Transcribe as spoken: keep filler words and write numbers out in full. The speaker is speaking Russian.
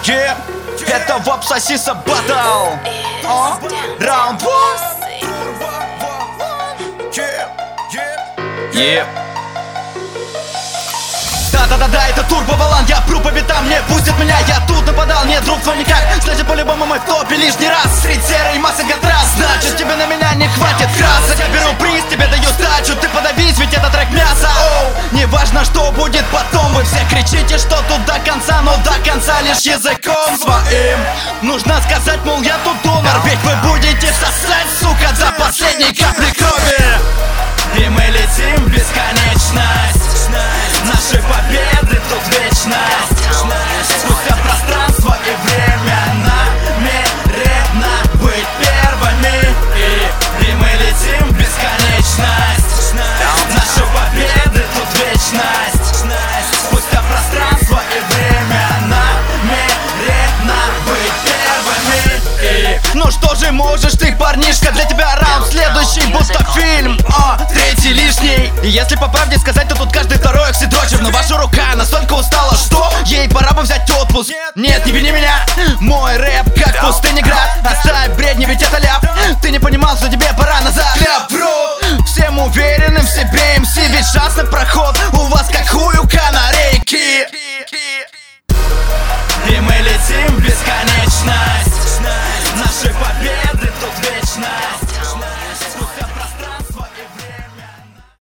Yeah. Это Вап Сосиса Баттл. Раунд Yeah. Да-да-да-да, это Турбо Валан, я пру по битам, не пустят меня, я тут нападал, нет, друг твой никак. Значит, по-любому мы в топе лишний раз. Средь серой массы контраст, значит, тебе на меня не хватит красок. Я беру приз, тебе даю сдачу, ты подавись, ведь это трек мяса. Оу, не важно, что будет потом, вы все кричите, что тут до конца, но до конца лишь языком своим. Нужно сказать, мол, я тут донор, ведь вы будете сосать, сука, до последней капли крови. И мы летим в бесконечность, наши победы тут вечность. Спустя пространство и время намеренно быть первыми. И, и мы летим в бесконечность, наши победы тут вечность. Спустя пространство и время намеренно быть первыми. И... Ну что же можешь ты, парнишка, для тебя раунд следующий, будто фильм, о, третий лишний. И если по правде сказать, то тут каждый второй оксидрочер. Но ваша рука настолько устала, что ей пора бы взять отпуск. Нет, не вини меня, мой рэп как пустынеград. Оставь бредни, ведь это ляп. Ты не понимал, что тебе